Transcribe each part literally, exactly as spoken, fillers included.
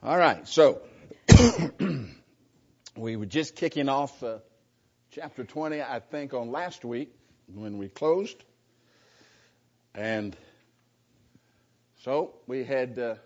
All right, so we were just kicking off uh, chapter twenty, I think, on last week when we closed. And so we had uh,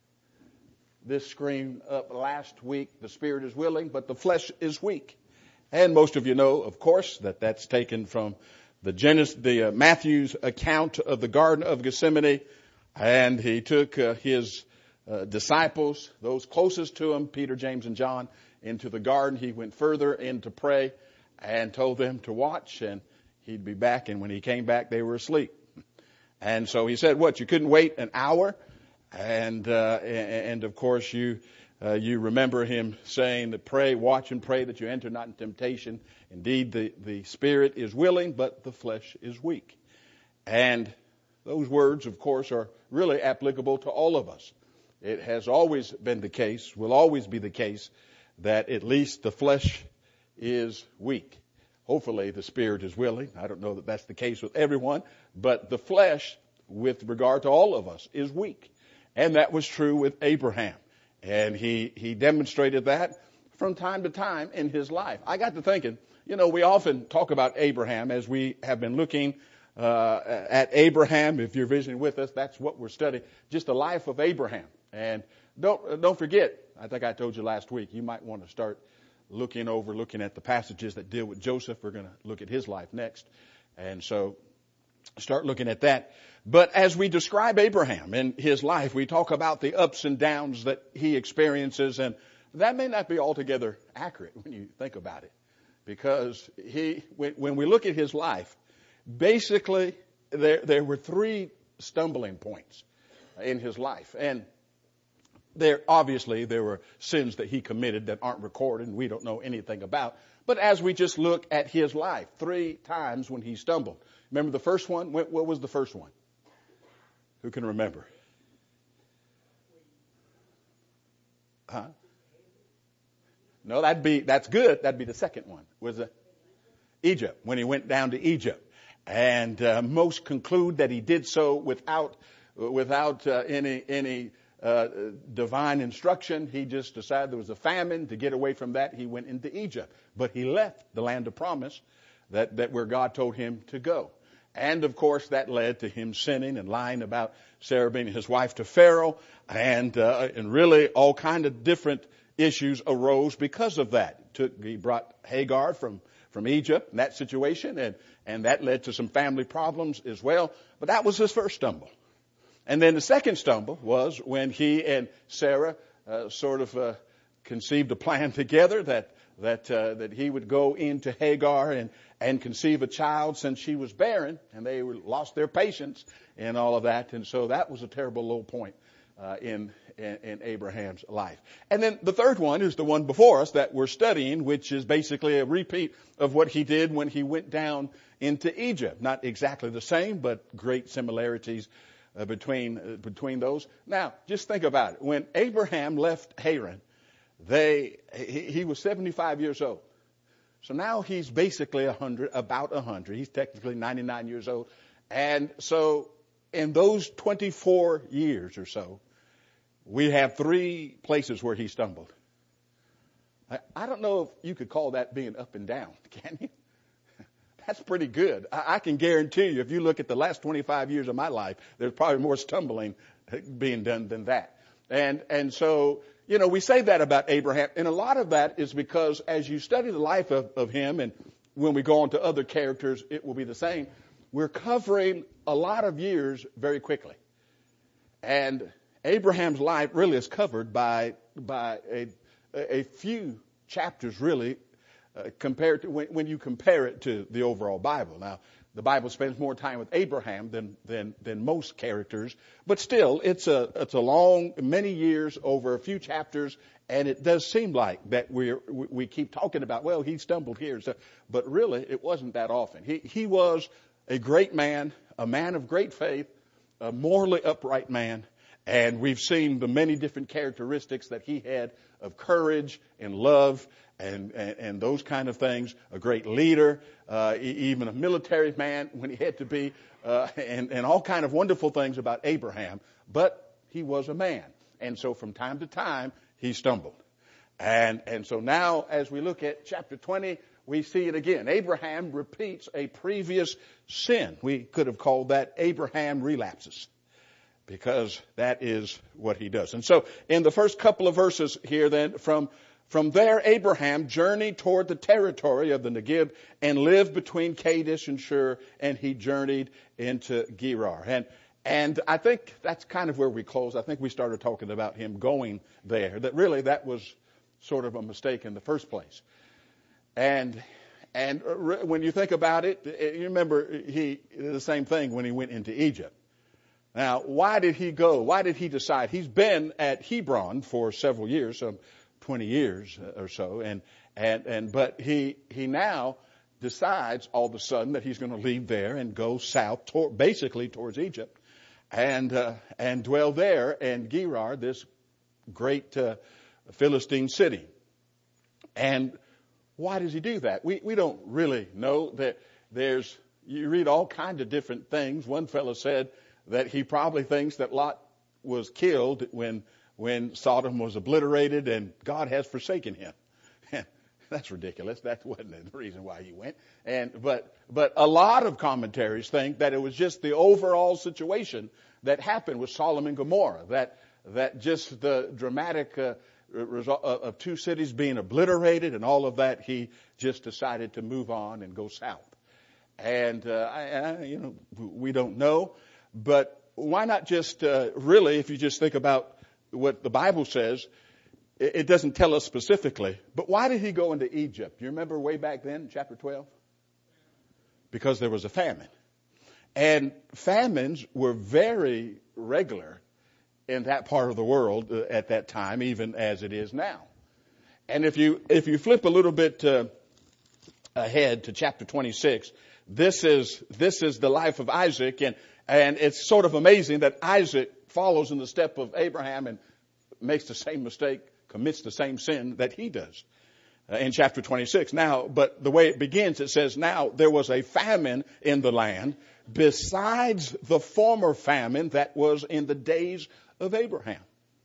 this screen up last week, the spirit is willing, but the flesh is weak. And most of you know, of course, that that's taken from the Genesis, the uh, Matthew's account of the Garden of Gethsemane. And he took uh, his uh, disciples, those closest to him, Peter, James, and John, into the garden. He went further in to pray and told them to watch, and he'd be back. And when he came back, they were asleep. And so he said, what, you couldn't wait an hour? And, uh, and of course, you, uh, you remember him saying that pray, watch and pray that you enter not in temptation. Indeed, the, the spirit is willing, but the flesh is weak. And those words, of course, are really applicable to all of us. It has always been the case, will always be the case, that at least the flesh is weak. Hopefully the spirit is willing. I don't know that that's the case with everyone, but the flesh, with regard to all of us, is weak. And that was true with Abraham. And he, he demonstrated that from time to time in his life. I got to thinking, you know, we often talk about Abraham as we have been looking uh, at Abraham. If you're visiting with us, that's what we're studying, just the life of Abraham. And don't, don't forget, I think I told you last week, you might want to start looking over, looking at the passages that deal with Joseph. We're going to look at his life next. And so start looking at that. But as we describe Abraham and his life, we talk about the ups and downs that he experiences. And that may not be altogether accurate when you think about it. Because he, when, when we look at his life, basically there, there were three stumbling points in his life. And There, obviously, there were sins that he committed that aren't recorded and we don't know anything about. But as we just look at his life, three times when he stumbled. Remember the first one? What was the first one? Who can remember? Huh? No, that'd be, that's good. That'd be the second one. Was it Egypt, when he went down to Egypt. And uh, most conclude that he did so without, without uh, any, any, Uh, divine instruction. He just decided there was a famine. To get away from that, he went into Egypt. But he left the land of promise that, that where God told him to go. And of course, that led to him sinning and lying about Sarah being his wife to Pharaoh. And, uh, and really all kind of different issues arose because of that. Took, he brought Hagar from, from Egypt in that situation. And, and that led to some family problems as well. But that was his first stumble. And then the second stumble was when he and Sarah uh, sort of uh, conceived a plan together that that uh, that he would go into Hagar and and conceive a child since she was barren, and they were, lost their patience and all of that. And so that was a terrible low point uh, in, in in Abraham's life. And then the third one is the one before us that we're studying, which is basically a repeat of what he did when he went down into Egypt. Not exactly the same, but great similarities Uh, between uh, between those. Now, just think about it. When Abraham left Haran, they he, he was seventy-five years old. So now he's basically a hundred, about a hundred. He's technically ninety-nine years old. And so in those twenty-four years or so, we have three places where he stumbled. I, I don't know if you could call that being up and down, can you? That's pretty good. I can guarantee you, if you look at the last twenty-five years of my life, there's probably more stumbling being done than that. And, and so, you know, we say that about Abraham. And a lot of that is because as you study the life of, of him, and when we go on to other characters, it will be the same. We're covering a lot of years very quickly. And Abraham's life really is covered by, by a, a few chapters, really, Uh, compared to when, when you compare it to the overall Bible. Now, the Bible spends more time with Abraham than than than most characters, but still, it's a it's a long, many years over a few chapters, and it does seem like that we we keep talking about, well, he stumbled here, so, but really, it wasn't that often. He he was a great man, a man of great faith, a morally upright man, and we've seen the many different characteristics that he had of courage and love. And, and, and those kind of things, a great leader, uh, even a military man when he had to be, uh, and, and all kind of wonderful things about Abraham. But he was a man. And so from time to time, he stumbled. And, and so now as we look at chapter twenty, we see it again. Abraham repeats a previous sin. We could have called that Abraham relapses, because that is what he does. And so in the first couple of verses here then, from, from there Abraham journeyed toward the territory of the Negeb and lived between Kadesh and Shur, and he journeyed into Gerar. And, and I think that's kind of where we close. I think we started talking about him going there, that really that was sort of a mistake in the first place. And and when you think about it, you remember he did the same thing when he went into Egypt. Now, why did he go? Why did he decide? He's been at Hebron for several years, some twenty years or so, and and and but he he now decides all of a sudden that he's going to leave there and go south, toward, basically towards Egypt, and uh, and dwell there in Gerar, this great uh, Philistine city. And why does he do that? We we don't really know. That there's, you read all kinds of different things. One fellow said that he probably thinks that Lot was killed when when Sodom was obliterated and God has forsaken him. That's ridiculous. That wasn't the reason why he went. And but but a lot of commentaries think that it was just the overall situation that happened with Sodom and Gomorrah, that that just the dramatic uh, result of two cities being obliterated and all of that, he just decided to move on and go south. And uh, I, I, you know, we don't know, but why not just uh, really, if you just think about what the Bible says, it, it doesn't tell us specifically, but why did he go into Egypt? You remember way back then, chapter twelve? Because there was a famine. And famines were very regular in that part of the world uh, at that time, even as it is now. And if you if you flip a little bit uh, ahead to chapter twenty-six, this is this is the life of Isaac, and and it's sort of amazing that Isaac follows in the step of Abraham and makes the same mistake, commits the same sin that he does uh, in chapter twenty-six. Now, but the way it begins, it says, now there was a famine in the land besides the former famine that was in the days of Abraham.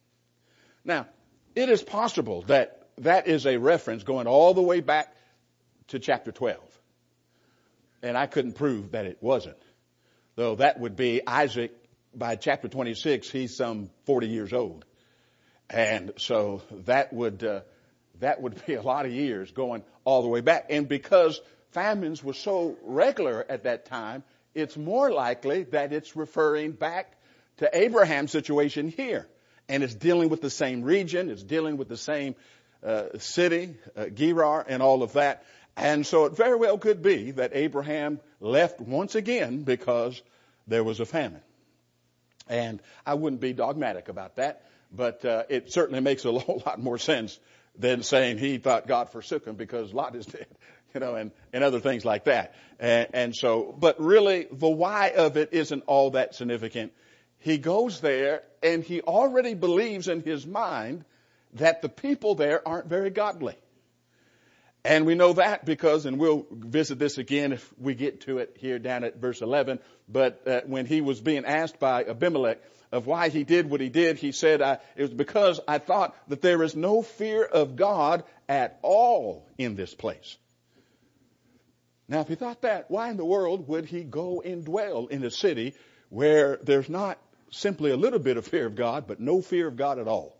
Now, it is possible that that is a reference going all the way back to chapter twelve. And I couldn't prove that it wasn't. Though that would be Isaac, by chapter twenty-six, he's some forty years old. And so that would, uh, that would be a lot of years going all the way back. And because famines were so regular at that time, it's more likely that it's referring back to Abraham's situation here. And it's dealing with the same region. It's dealing with the same uh, city, uh, Gerar, and all of that. And so it very well could be that Abraham left once again because there was a famine. And I wouldn't be dogmatic about that, but uh, it certainly makes a whole lot more sense than saying he thought God forsook him because Lot is dead, you know, and, and other things like that. And, and so, but really the why of it isn't all that significant. He goes there and he already believes in his mind that the people there aren't very godly. And we know that because, and we'll visit this again if we get to it here down at verse eleven, but uh, when he was being asked by Abimelech of why he did what he did, he said, I, it was because I thought that there is no fear of God at all in this place. Now, if he thought that, why in the world would he go and dwell in a city where there's not simply a little bit of fear of God, but no fear of God at all?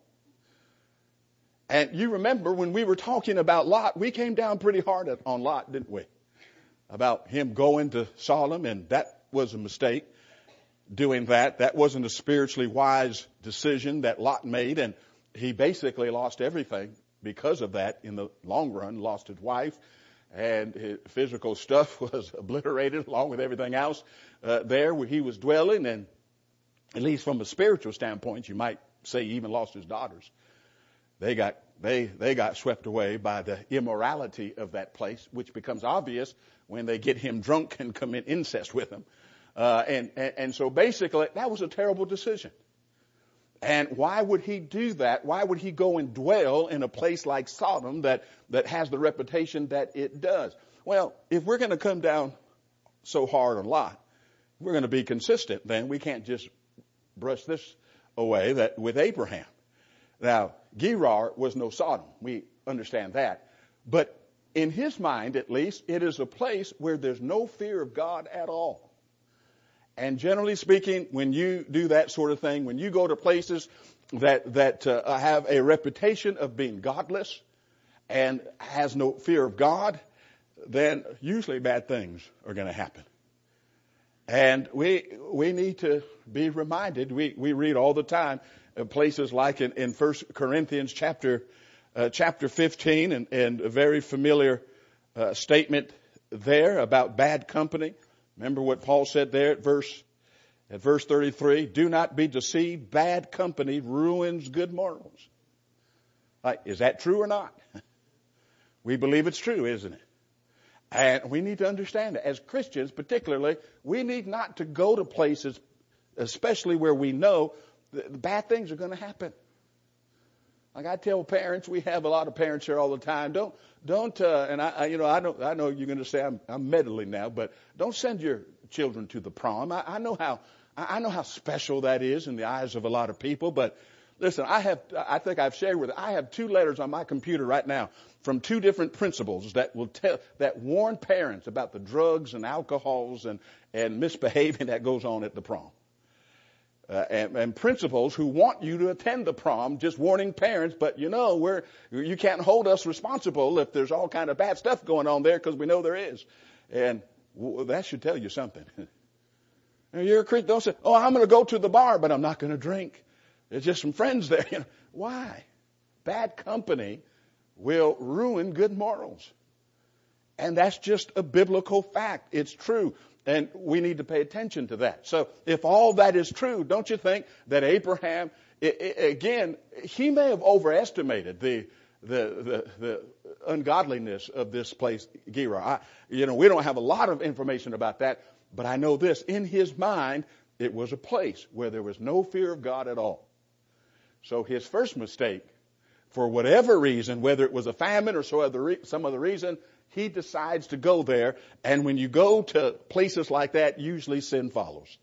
And you remember when we were talking about Lot, we came down pretty hard on Lot, didn't we? About him going to Sodom, and that was a mistake, doing that. That wasn't a spiritually wise decision that Lot made, and he basically lost everything because of that in the long run. Lost his wife, and his physical stuff was obliterated along with everything else uh, there where he was dwelling, and at least from a spiritual standpoint, you might say he even lost his daughters. They got they they got swept away by the immorality of that place, which becomes obvious when they get him drunk and commit incest with him. Uh, and, and and so basically, that was a terrible decision. And why would he do that? Why would he go and dwell in a place like Sodom that that has the reputation that it does? Well, if we're going to come down so hard on Lot, we're going to be consistent. Then we can't just brush this away that with Abraham. Now, Gerar was no Sodom. We understand that. But in his mind, at least, it is a place where there's no fear of God at all. And generally speaking, when you do that sort of thing, when you go to places that that uh, have a reputation of being godless and has no fear of God, then usually bad things are going to happen. And we we need to be reminded. We we read all the time of places like in, in First Corinthians chapter uh, chapter fifteen, and, and a very familiar uh, statement there about bad company. Remember what Paul said there at verse at verse thirty-three. Do not be deceived. Bad company ruins good morals. Like, is that true or not? We believe it's true, isn't it? And we need to understand that as Christians, particularly, we need not to go to places, especially where we know that bad things are going to happen. Like I tell parents, we have a lot of parents here all the time. Don't, don't, uh, and I, I, you know, I don't, I know you're going to say I'm, I'm meddling now, but don't send your children to the prom. I, I know how, I know how special that is in the eyes of a lot of people. But listen, I have, I think I've shared with you, I have two letters on my computer right now from two different principals that will tell, that warn parents about the drugs and alcohols and, and misbehaving that goes on at the prom. Uh, and, and principals who want you to attend the prom, just warning parents, but you know, we're, you can't hold us responsible if there's all kind of bad stuff going on there, because we know there is. And well, that should tell you something. You're a Christian, don't say, oh, I'm going to go to the bar, but I'm not going to drink. There's just some friends there. You know, why? Bad company will ruin good morals. And that's just a biblical fact. It's true. And we need to pay attention to that. So if all that is true, don't you think that Abraham, it, it, again, he may have overestimated the, the, the, the ungodliness of this place, Gerar. I, you know, we don't have a lot of information about that, but I know this. In his mind, it was a place where there was no fear of God at all. So his first mistake, for whatever reason, whether it was a famine or so other re- some other reason, he decides to go there. And when you go to places like that, usually sin follows.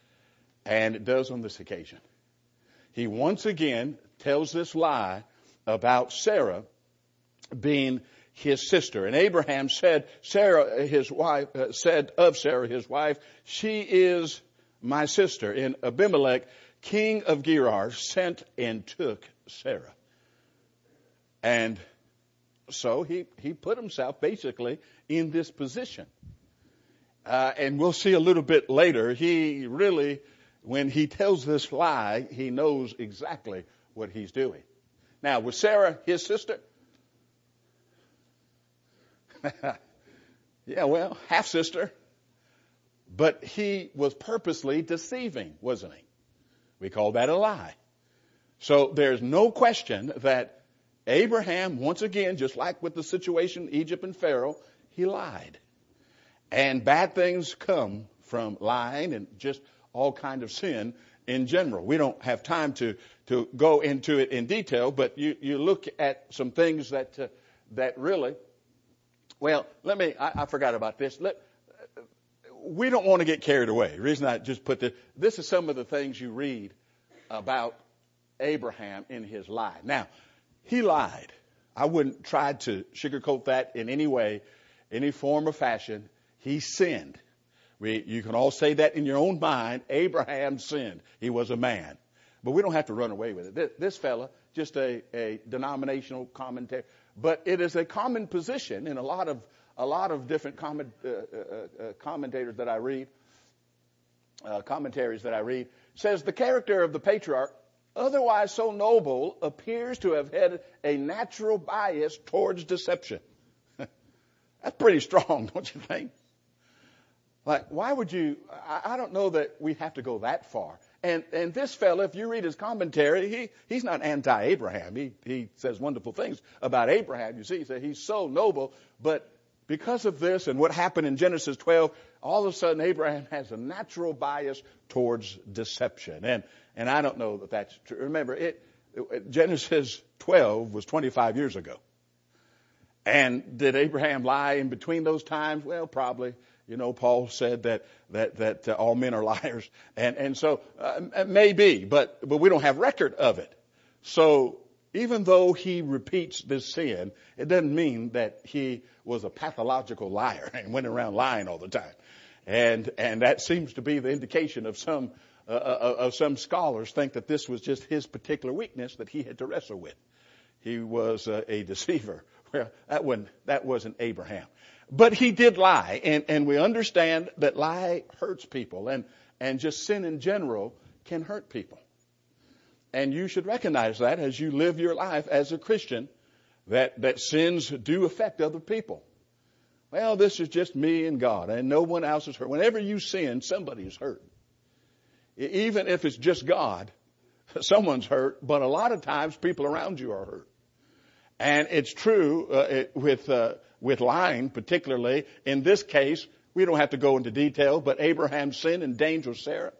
And it does on this occasion. He once again tells this lie about Sarah being his sister. And Abraham said, Sarah, his wife, uh, said of Sarah, his wife, she is my sister. And Abimelech, king of Gerar, sent and took Sarah. And so he, he put himself basically in this position. Uh, and we'll see a little bit later, he really, when he tells this lie, he knows exactly what he's doing. Now, was Sarah his sister? Yeah, well, half-sister. But he was purposely deceiving, wasn't he? We call that a lie. So there's no question that Abraham, once again, just like with the situation, Egypt and Pharaoh, he lied. And bad things come from lying and just all kind of sin in general. We don't have time to, to go into it in detail, but you, you look at some things that, uh, that really, well, let me, I, I forgot about this. Let, we don't want to get carried away. The reason I just put this, this is some of the things you read about Abraham in his lie. Now, he lied. I wouldn't try to sugarcoat that in any way, any form or fashion. He sinned. We, you can all say that in your own mind. Abraham sinned. He was a man. But we don't have to run away with it. This, this fella, just a, a denominational commentary. But it is a common position in a lot of a lot of different comment, uh, uh, uh, commentators that I read, uh, commentaries that I read, says the character of the patriarch, otherwise so noble, appears to have had a natural bias towards deception. That's pretty strong, don't you think? Like, why would you, I, I don't know that we have to go that far. And and this fella, if you read his commentary, he he's not anti-Abraham. He he says wonderful things about Abraham. You see, he said he's so noble, but because of this and what happened in Genesis twelve, all of a sudden Abraham has a natural bias towards deception. And and I don't know that that's true. Remember, it, it Genesis twelve was twenty-five years ago. And did Abraham lie in between those times? Well, probably. You know, Paul said that that that uh, all men are liars, and and so uh, maybe, but but we don't have record of it. So even though he repeats this sin, it doesn't mean that he was a pathological liar and went around lying all the time. And, and that seems to be the indication of some, uh, of some scholars think that this was just his particular weakness that he had to wrestle with. He was uh, a deceiver. Well, that wasn't, that wasn't Abraham. But he did lie, and, and we understand that lie hurts people, and, and just sin in general can hurt people. And you should recognize that as you live your life as a Christian, that, that sins do affect other people. Well, this is just me and God, and no one else is hurt. Whenever you sin, somebody is hurt. Even if it's just God, someone's hurt, but a lot of times people around you are hurt. And it's true uh, it, with uh, with lying, particularly. In this case, we don't have to go into detail, but Abraham's sin endangers Sarah.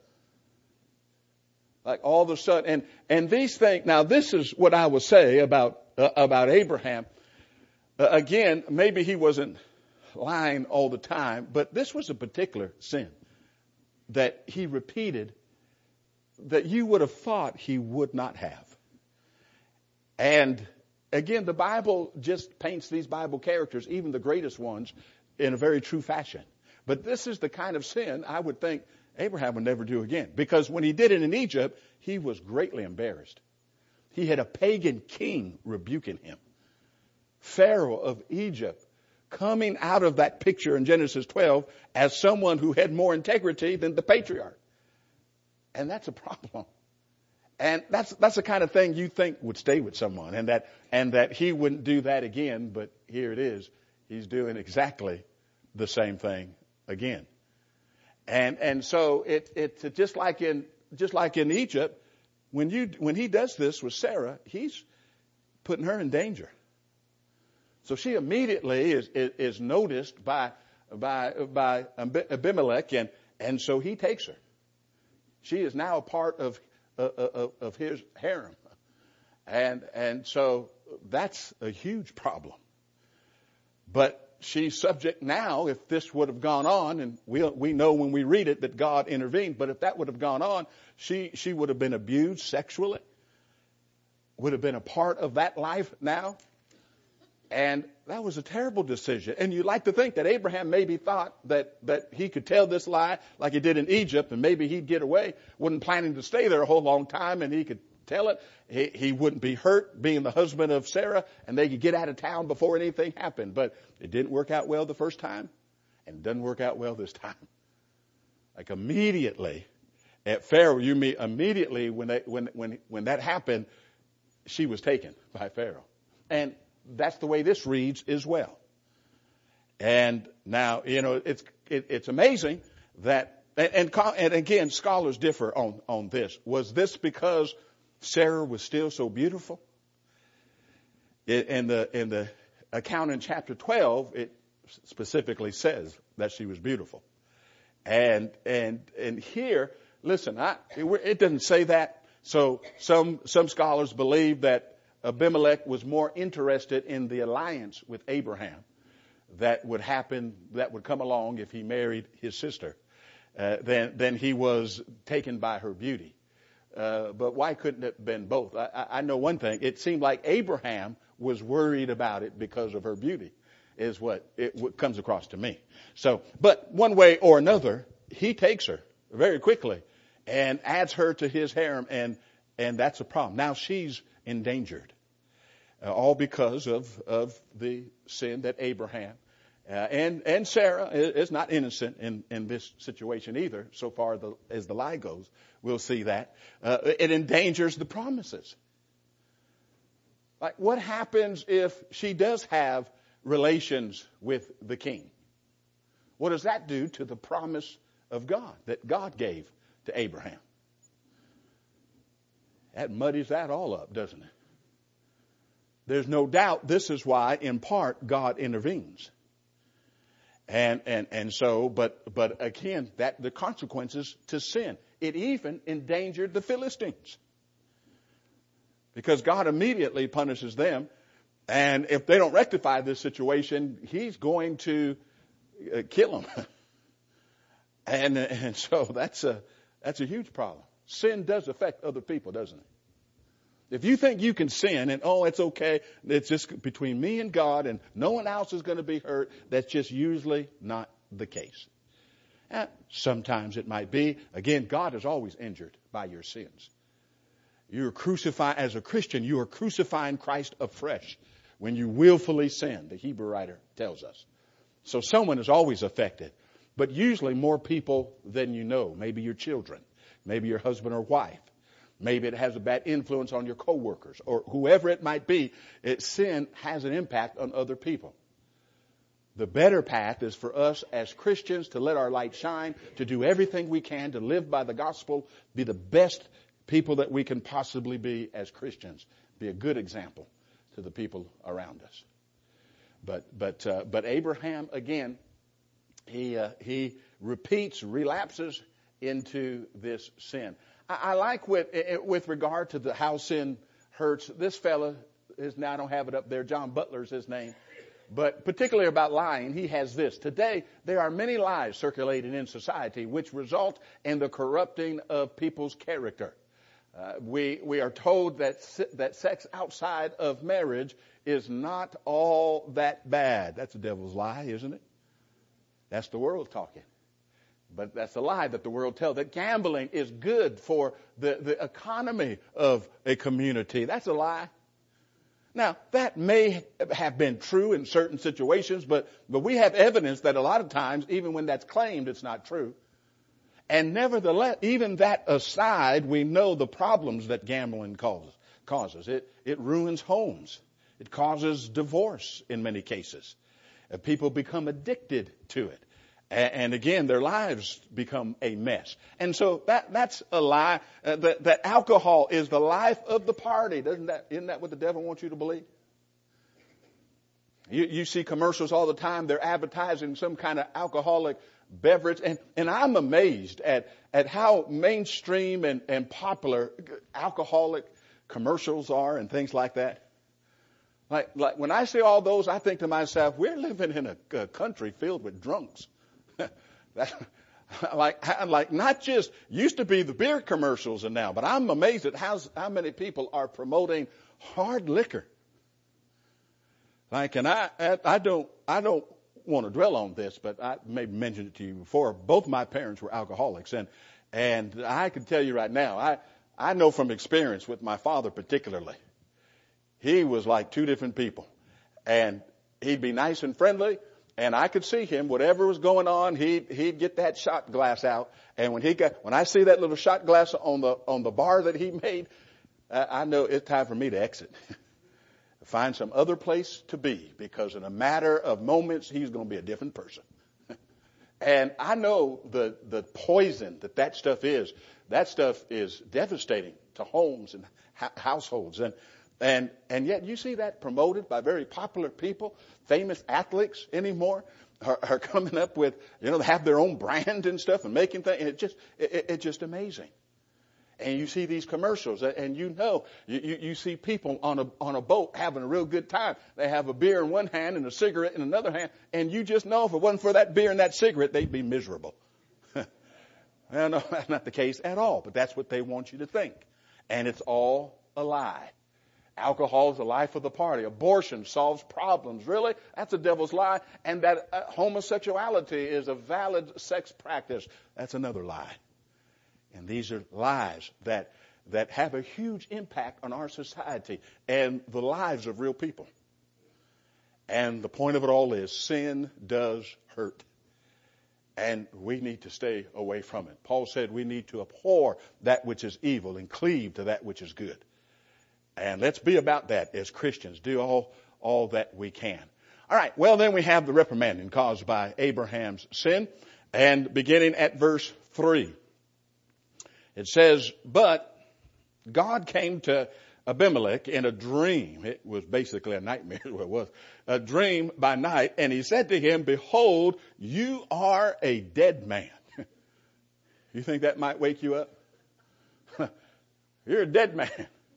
Like all of a sudden, and, and these things, now this is what I would say about, uh, about Abraham. Uh, again, maybe he wasn't lying all the time, but this was a particular sin that he repeated that you would have thought he would not have. And again, the Bible just paints these Bible characters, even the greatest ones, in a very true fashion. But this is the kind of sin I would think Abraham would never do again. Because when he did it in Egypt, he was greatly embarrassed. He had a pagan king rebuking him. Pharaoh of Egypt coming out of that picture in Genesis twelve as someone who had more integrity than the patriarch. And that's a problem. And that's that's the kind of thing you think would stay with someone, and that and that he wouldn't do that again. But here it is. He's doing exactly the same thing again. And and so it it just like in just like in Egypt, when you when he does this with Sarah, he's putting her in danger. So she immediately is is, is noticed by by by Abimelech, and and so he takes her. She is now a part of Of, of his harem. And, and so that's a huge problem. But she's subject now, if this would have gone on, and we, we know when we read it that God intervened, but if that would have gone on, she, she would have been abused sexually, would have been a part of that life now. And that was a terrible decision. And you like to think that Abraham maybe thought that, that he could tell this lie like he did in Egypt, and maybe he'd get away. Wasn't planning to stay there a whole long time, and he could tell it. He, he wouldn't be hurt being the husband of Sarah, and they could get out of town before anything happened. But it didn't work out well the first time, and it doesn't work out well this time. Like immediately at Pharaoh, you mean immediately when they, when when when that happened, she was taken by Pharaoh. And that's the way this reads as well. And now, you know, it's it, it's amazing that, and, and and again, scholars differ on on this. Was this because Sarah was still so beautiful? In the in the account in chapter twelve, it specifically says that she was beautiful. And and and here, listen, I, it, it doesn't say that. So some some scholars believe that Abimelech was more interested in the alliance with Abraham that would happen, that would come along if he married his sister, uh, than, than he was taken by her beauty. Uh, but why couldn't it have been both? I, I know one thing. It seemed like Abraham was worried about it because of her beauty, is what it what comes across to me. So, but one way or another, he takes her very quickly and adds her to his harem, and, and that's a problem. Now she's endangered, uh, all because of of the sin that Abraham uh, and and Sarah is not innocent in in this situation either. So far the, as the lie goes, we'll see that uh, it endangers the promises. Like, what happens if she does have relations with the king? What does that do to the promise of God that God gave to Abraham? That muddies that all up, doesn't it? There's no doubt this is why, in part, God intervenes. And and and so, but but again, that the consequences to sin. It even endangered the Philistines. Because God immediately punishes them. And if they don't rectify this situation, he's going to uh, kill them. and and so that's a that's a huge problem. Sin does affect other people, doesn't it? If you think you can sin and, oh, it's okay, it's just between me and God and no one else is going to be hurt, that's just usually not the case. And sometimes it might be. Again, God is always injured by your sins. You're crucified, as a Christian, you are crucifying Christ afresh when you willfully sin, the Hebrew writer tells us. So someone is always affected, but usually more people than you know. Maybe your children, maybe your husband or wife. Maybe it has a bad influence on your coworkers or whoever it might be. It, sin has an impact on other people. The better path is for us as Christians to let our light shine, to do everything we can to live by the gospel, be the best people that we can possibly be as Christians, be a good example to the people around us. But but uh, but Abraham again, he uh, he repeats, relapses into this sin. I like with with regard to the how sin hurts. This fella is now I don't have it up there. John Butler's his name, but particularly about lying, he has this. Today there are many lies circulating in society which result in the corrupting of people's character. Uh, we we are told that that sex outside of marriage is not all that bad. That's the devil's lie, isn't it? That's the world talking. But that's a lie that the world tells, that gambling is good for the, the economy of a community. That's a lie. Now, that may have been true in certain situations, but, but we have evidence that a lot of times, even when that's claimed, it's not true. And nevertheless, even that aside, we know the problems that gambling causes. causes. It, it ruins homes. It causes divorce in many cases. Uh, people become addicted to it. And again, their lives become a mess. And so that that's a lie. Uh, that, that alcohol is the life of the party. Doesn't that, isn't that what the devil wants you to believe? You, you see commercials all the time. They're advertising some kind of alcoholic beverage. And, and I'm amazed at, at how mainstream and, and popular alcoholic commercials are and things like that. Like, like when I see all those, I think to myself, we're living in a, a country filled with drunks. That, like, like not just used to be the beer commercials and now, but I'm amazed at how, how many people are promoting hard liquor. Like, and I, I don't, I don't want to dwell on this, but I maybe mentioned it to you before. Both my parents were alcoholics, and, and I can tell you right now, I, I know from experience with my father particularly, he was like two different people, and he'd be nice and friendly. And I could see him, whatever was going on, he'd, he'd get that shot glass out. And when he got, when I see that little shot glass on the, on the bar that he made, uh, I know it's time for me to exit. Find some other place to be, because in a matter of moments, he's going to be a different person. And I know the, the poison that that stuff is. That stuff is devastating to homes and ha- households. And, And, and yet you see that promoted by very popular people. Famous athletes anymore are, are coming up with, you know, they have their own brand and stuff and making things. And it just, it, it's just amazing. And you see these commercials, and you know, you, you, you see people on a, on a boat having a real good time. They have a beer in one hand and a cigarette in another hand. And you just know if it wasn't for that beer and that cigarette, they'd be miserable. Well, no, that's not the case at all. But that's what they want you to think. And it's all a lie. Alcohol is the life of the party. Abortion solves problems. Really? That's the devil's lie. And that uh, homosexuality is a valid sex practice. That's another lie. And these are lies that that have a huge impact on our society and the lives of real people. And the point of it all is sin does hurt. And we need to stay away from it. Paul said we need to abhor that which is evil and cleave to that which is good. And let's be about that as Christians. Do all, all that we can. All right. Well, then we have the reprimanding caused by Abraham's sin. And beginning at verse three, it says, but God came to Abimelech in a dream. It was basically a nightmare, what it was. A dream by night. And he said to him, behold, you are a dead man. You think that might wake you up? You're a dead man.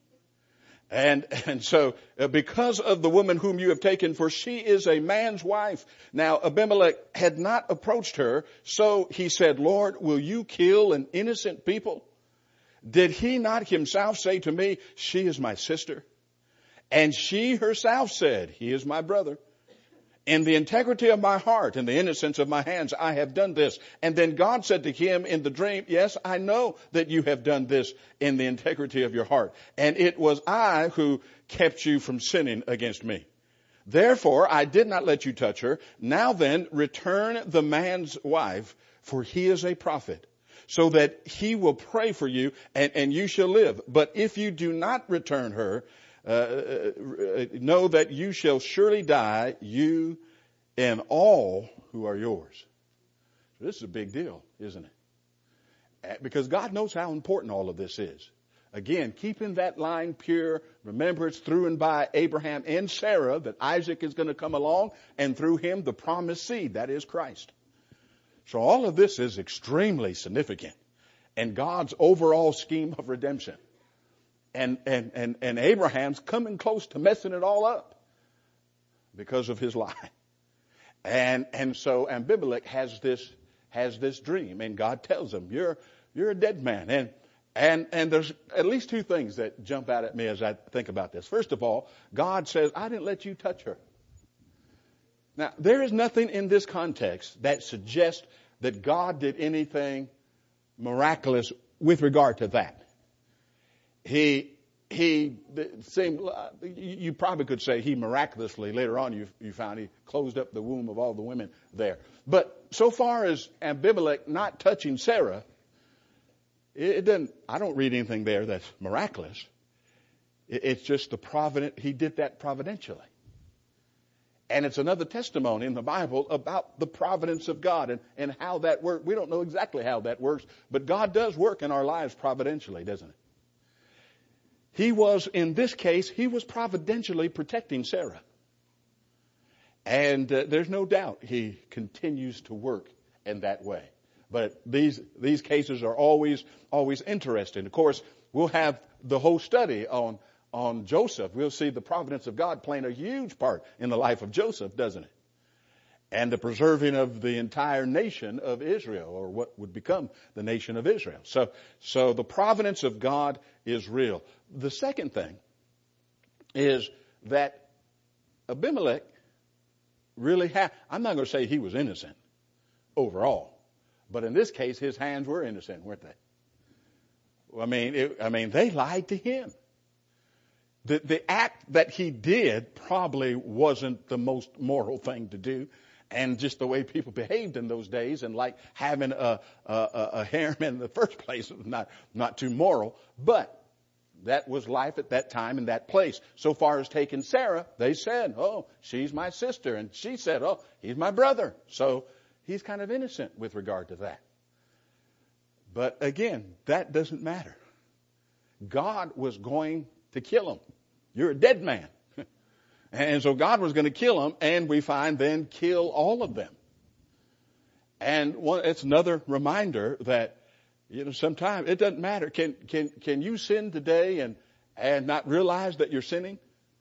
And, and so, uh, because of the woman whom you have taken, for she is a man's wife. Now, Abimelech had not approached her, so he said, Lord, will you kill an innocent people? Did he not himself say to me, she is my sister? And she herself said, he is my brother. In the integrity of my heart and the innocence of my hands, I have done this. And then God said to him in the dream, yes, I know that you have done this in the integrity of your heart. And it was I who kept you from sinning against me. Therefore, I did not let you touch her. Now then, return the man's wife, for he is a prophet, so that he will pray for you and, and you shall live. But if you do not return her, Uh, know that you shall surely die, you and all who are yours. So this is a big deal, isn't it? Because God knows how important all of this is. Again, keeping that line pure. Remember, it's through and by Abraham and Sarah that Isaac is going to come along, and through him the promised seed, that is Christ. So all of this is extremely significant in God's overall scheme of redemption. And, and, and, and Abraham's coming close to messing it all up because of his lie. And, and so Abimelech has this, has this dream, and God tells him, you're, you're a dead man. And, and, and there's at least two things that jump out at me as I think about this. First of all, God says, I didn't let you touch her. Now, there is nothing in this context that suggests that God did anything miraculous with regard to that. He, he, seemed, you probably could say he miraculously, later on you, you found he closed up the womb of all the women there. But so far as Abimelech not touching Sarah, it, it doesn't, I don't read anything there that's miraculous. It, it's just the provident, he did that providentially. And it's another testimony in the Bible about the providence of God and, and how that works. We don't know exactly how that works, but God does work in our lives providentially, doesn't it? He was, in this case, he was providentially protecting Sarah. And uh, there's no doubt he continues to work in that way. But these these cases are always, always interesting. Of course, we'll have the whole study on, on Joseph. We'll see the providence of God playing a huge part in the life of Joseph, doesn't it? And the preserving of the entire nation of Israel, or what would become the nation of Israel. So, so the providence of God is real. The second thing is that Abimelech really had, I'm not going to say he was innocent overall, but in this case, his hands were innocent, weren't they? I mean, it, I mean, they lied to him. The, the act that he did probably wasn't the most moral thing to do. And just the way people behaved in those days, and like having a, a, a harem in the first place was not, not too moral. But that was life at that time in that place. So far as taking Sarah, they said, oh, she's my sister. And she said, oh, he's my brother. So he's kind of innocent with regard to that. But again, that doesn't matter. God was going to kill him. You're a dead man. And so God was going to kill them, and we find then kill all of them. And one, it's another reminder that, you know, sometimes it doesn't matter. Can, can, can you sin today and, and not realize that you're sinning?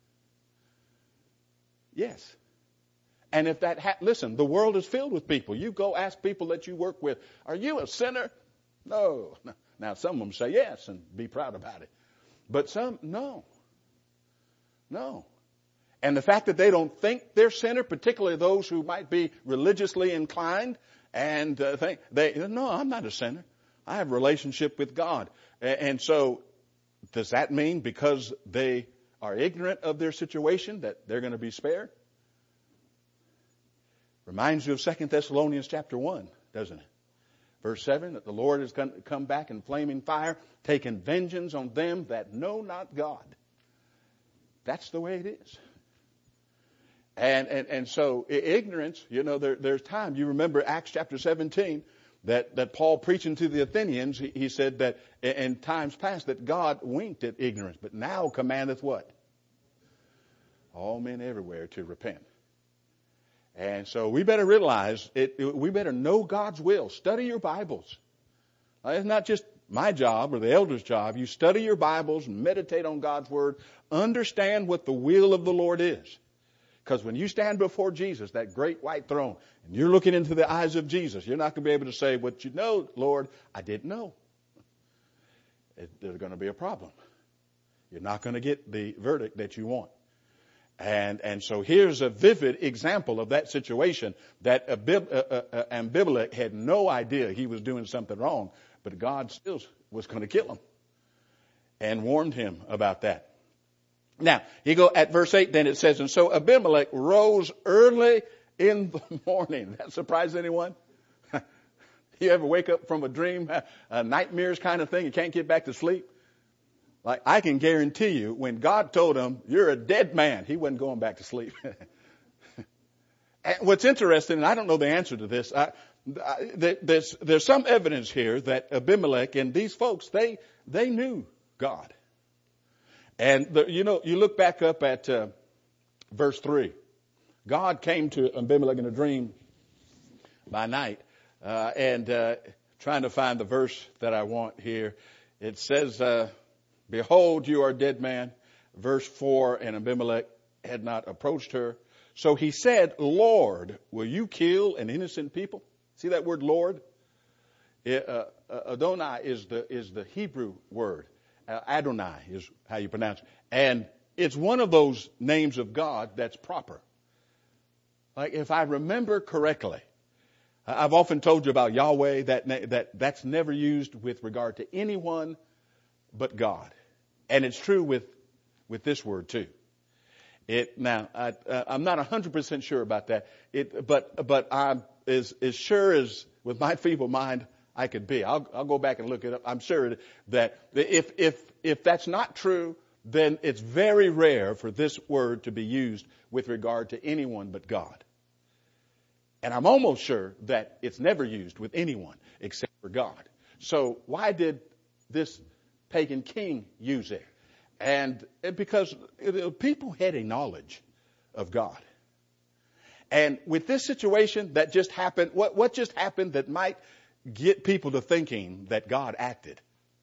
Yes. And if that, ha- listen, the world is filled with people. You go ask people that you work with, are you a sinner? No. Now, some of them say yes and be proud about it. But some, no. No. And the fact that they don't think they're sinner, particularly those who might be religiously inclined, and uh, think they, no, I'm not a sinner. I have a relationship with God. And, and so does that mean because they are ignorant of their situation that they're going to be spared? Reminds you of Second Thessalonians chapter one, doesn't it? Verse seven, that the Lord is going to come back in flaming fire, taking vengeance on them that know not God. That's the way it is. And, and, and so ignorance, you know, there, there's time. You remember Acts chapter seventeen, that, that Paul preaching to the Athenians, he, he said that in times past that God winked at ignorance, but now commandeth what? All men everywhere to repent. And so we better realize it, we better know God's will. Study your Bibles. Now, it's not just my job or the elder's job. You study your Bibles, meditate on God's Word, understand what the will of the Lord is. Because when you stand before Jesus, that great white throne, and you're looking into the eyes of Jesus, you're not going to be able to say, what you know, Lord, I didn't know. it, there's going to be a problem. You're not going to get the verdict that you want. And and so here's a vivid example of that situation that Abib, uh, uh, uh, Abimelech had no idea he was doing something wrong, but God still was going to kill him and warned him about that. Now, you go at verse eight, then it says, and so Abimelech rose early in the morning. That surprise anyone? You ever wake up from a dream, a nightmares kind of thing, you can't get back to sleep? Like, I can guarantee you, when God told him, you're a dead man, he wasn't going back to sleep. And what's interesting, and I don't know the answer to this, I, I, there's, there's some evidence here that Abimelech and these folks, they, they knew God. And, the, you know, you look back up at uh, verse three. God came to Abimelech in a dream by night, uh, and uh, trying to find the verse that I want here. It says, uh, behold, you are a dead man. Verse four, and Abimelech had not approached her. So he said, Lord, will you kill an innocent people? See that word Lord? It, uh, uh, Adonai is the, is the Hebrew word. Uh, Adonai is how you pronounce it. And it's one of those names of God that's proper. Like, if I remember correctly, I've often told you about Yahweh, that, that that's never used with regard to anyone but God. And it's true with, with this word too. It, now, I, uh, I'm not one hundred percent sure about that. It, but, but I'm as, as sure as with my feeble mind I could be. I'll, I'll go back and look it up. I'm sure that if, if, if that's not true, then it's very rare for this word to be used with regard to anyone but God. And I'm almost sure that it's never used with anyone except for God. So why did this pagan king use it? And because people had a knowledge of God. And with this situation that just happened, what, what just happened that might get people to thinking that God acted?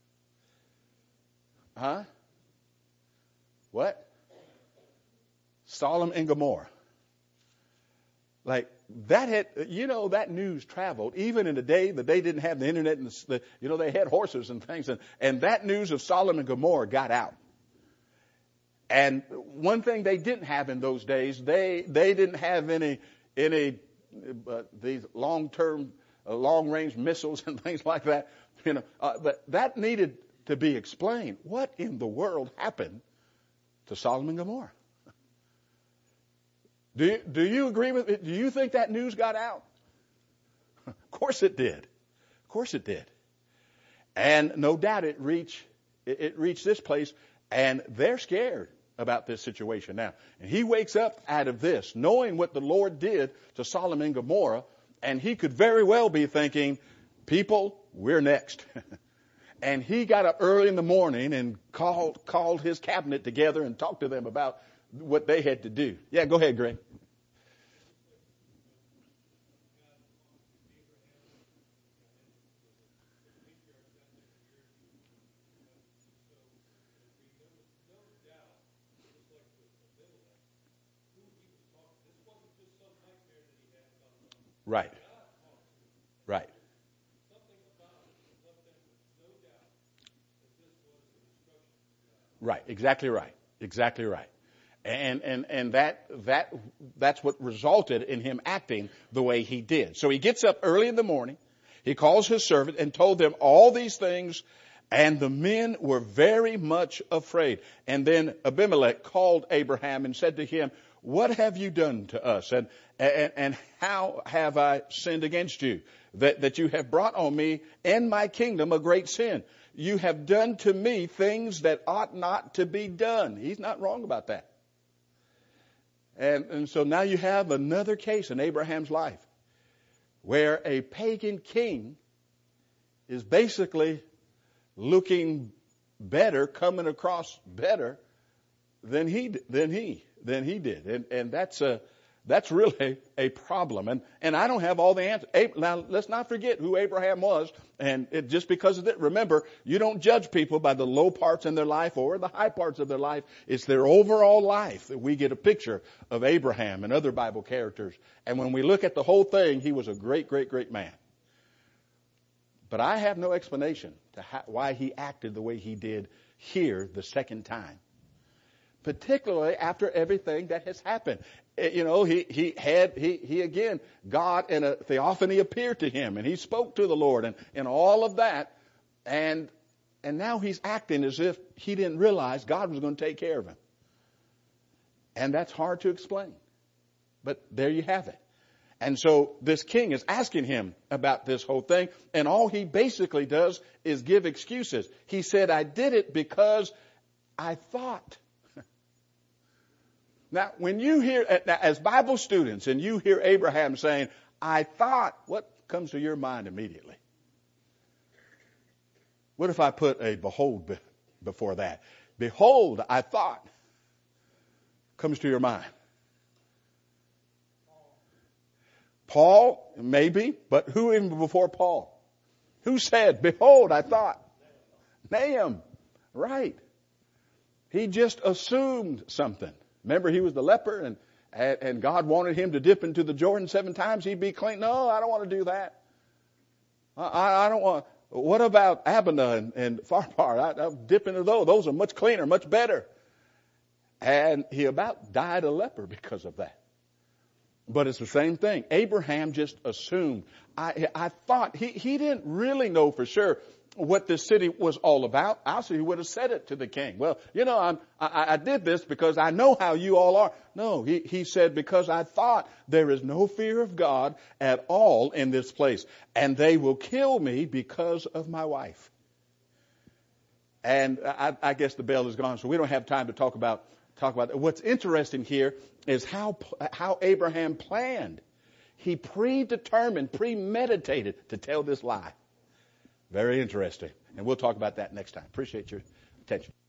Huh? What? Sodom and Gomorrah. Like, that had, you know, that news traveled even in the day that they didn't have the internet and the, the you know, they had horses and things. And, and that news of Sodom and Gomorrah got out. And one thing they didn't have in those days, they, they didn't have any, any, uh, these long-term, uh, long-range missiles and things like that, you know, uh, but that needed to be explained. What in the world happened to Sodom and Gomorrah? Do you, do you agree with it? Do you think that news got out? Of course it did. Of course it did. And no doubt it reached, it, it reached this place, and they're scared about this situation now. And he wakes up out of this, knowing what the Lord did to Sodom and Gomorrah, and he could very well be thinking, people, we're next. And he got up early in the morning and called, called his cabinet together and talked to them about what they had to do. Yeah, go ahead, Greg. Right. Right. Right. Exactly right. Exactly right. And, and, and that, that, that's what resulted in him acting the way he did. So he gets up early in the morning. He calls his servant and told them all these things. And the men were very much afraid. And then Abimelech called Abraham and said to him, what have you done to us? And, and, and how have I sinned against you? That, that you have brought on me and my kingdom a great sin. You have done to me things that ought not to be done. He's not wrong about that. And, and so now you have another case in Abraham's life where a pagan king is basically looking better, coming across better than he than he than he did, and and that's a that's really a problem. And and I don't have all the answers. Now let's not forget who Abraham was, and it, just because of it, remember, you don't judge people by the low parts in their life or the high parts of their life. It's their overall life that we get a picture of Abraham and other Bible characters. And when we look at the whole thing, he was a great, great, great man. But I have no explanation to to how, why he acted the way he did here the second time. Particularly after everything that has happened. You know, he, he had, he, he again, God in a theophany appeared to him and he spoke to the Lord and, and all of that. And, and now he's acting as if he didn't realize God was going to take care of him. And that's hard to explain. But there you have it. And so this king is asking him about this whole thing. And all he basically does is give excuses. He said, I did it because I thought. Now, when you hear, as Bible students, and you hear Abraham saying, I thought, what comes to your mind immediately? What if I put a behold before that? Behold, I thought, comes to your mind. Paul, maybe, but who even before Paul? Who said, behold, I thought? Nahum, right. He just assumed something. Remember, he was the leper and, and God wanted him to dip into the Jordan seven times. He'd be clean. No, I don't want to do that. I, I don't want, what about Abana and, and Pharpar? I, I'll dip into those. Those are much cleaner, much better. And he about died a leper because of that. But it's the same thing. Abraham just assumed. I, I thought he, he didn't really know for sure what this city was all about. Actually, he would have said it to the king. Well, you know, I'm, I, I did this because I know how you all are. No, he, he said, because I thought there is no fear of God at all in this place. And they will kill me because of my wife. And I, I guess the bell is gone, so we don't have time to talk about talk about that. What's interesting here is how how Abraham planned. He predetermined, premeditated to tell this lie. Very interesting. And we'll talk about that next time. Appreciate your attention.